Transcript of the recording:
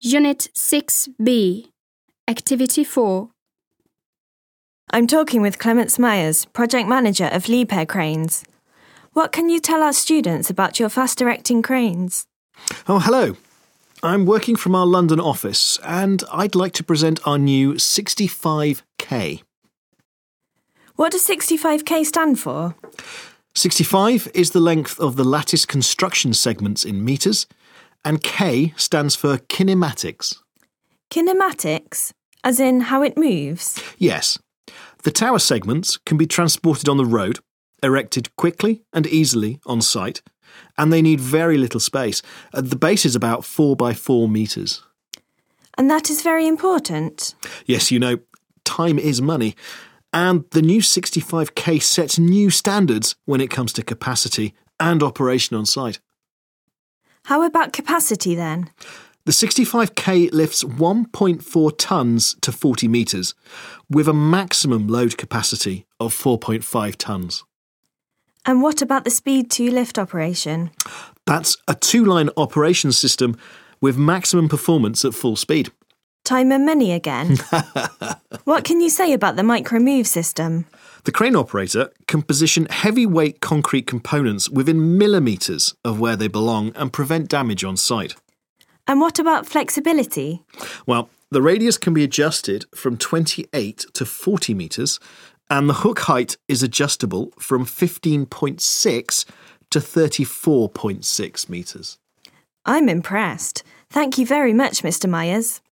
Unit 6B, Activity 4. I'm talking with Clements Myers, Project Manager of Liebherr Cranes. What can you tell our students about your fast-erecting cranes? Oh, hello. I'm working from our London office and I'd like to present our new 65K. What does 65K stand for? 65 is the length of the lattice construction segments in metres, and K stands for kinematics. Kinematics? As in how it moves? Yes. The tower segments can be transported on the road, erected quickly and easily on site, and they need very little space. The base is about 4 by 4 metres. And that is very important. Yes, you know, time is money. And the new 65K sets new standards when it comes to capacity and operation on site. How about capacity then? The 65K lifts 1.4 tonnes to 40 metres, with a maximum load capacity of 4.5 tonnes. And what about the speed to lift operation? That's a two-line operation system with maximum performance at full speed. Time and money again. What can you say about the micro-move system? The crane operator can position heavyweight concrete components within millimetres of where they belong and prevent damage on site. And what about flexibility? Well, the radius can be adjusted from 28 to 40 metres, and the hook height is adjustable from 15.6 to 34.6 metres. I'm impressed. Thank you very much, Mr. Myers.